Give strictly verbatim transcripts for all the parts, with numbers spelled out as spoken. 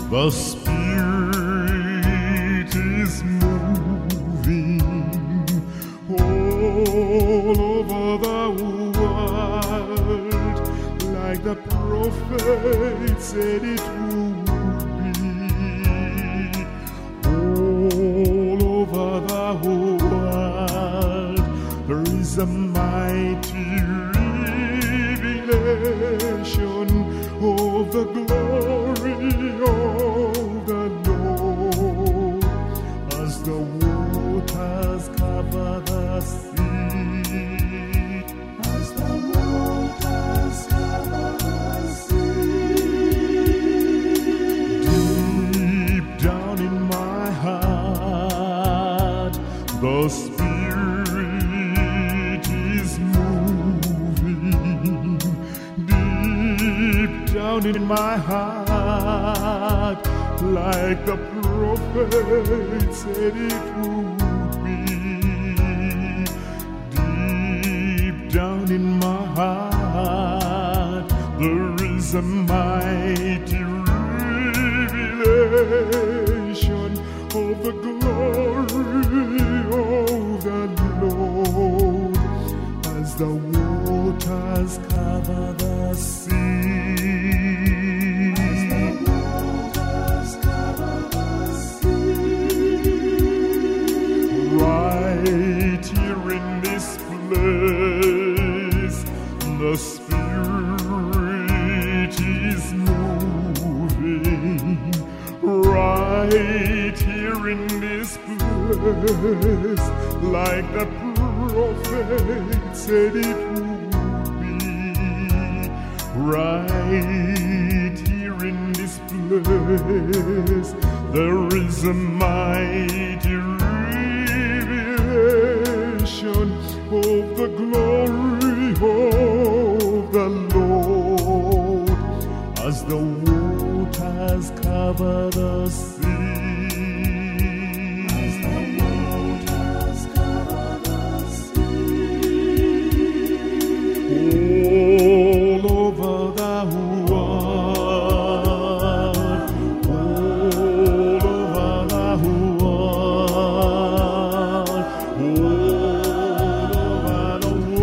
The Spirit is moving all over the world, like the prophet said it would be. All over the world, there is a mighty revelation of the glory of the Lord, as the waters cover the sea, as the waters cover the sea. Deep down in my heart, the Spirit is moving. Deep down in my heart, like the prophet said it would be. Deep down in my heart, there is a mighty revelation of the glory of the Lord, as the waters cover the sea. Right here in this place, the Spirit is moving. Right here in this place, like the prophet said it would be. Right here in this place, there is a mighty revelation of the glory of the Lord, as the waters cover the sea. As the waters cover the sea. All over the world, all over the world,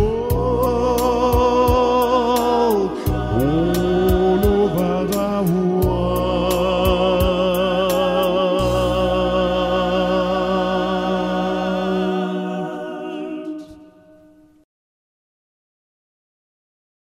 all over the world.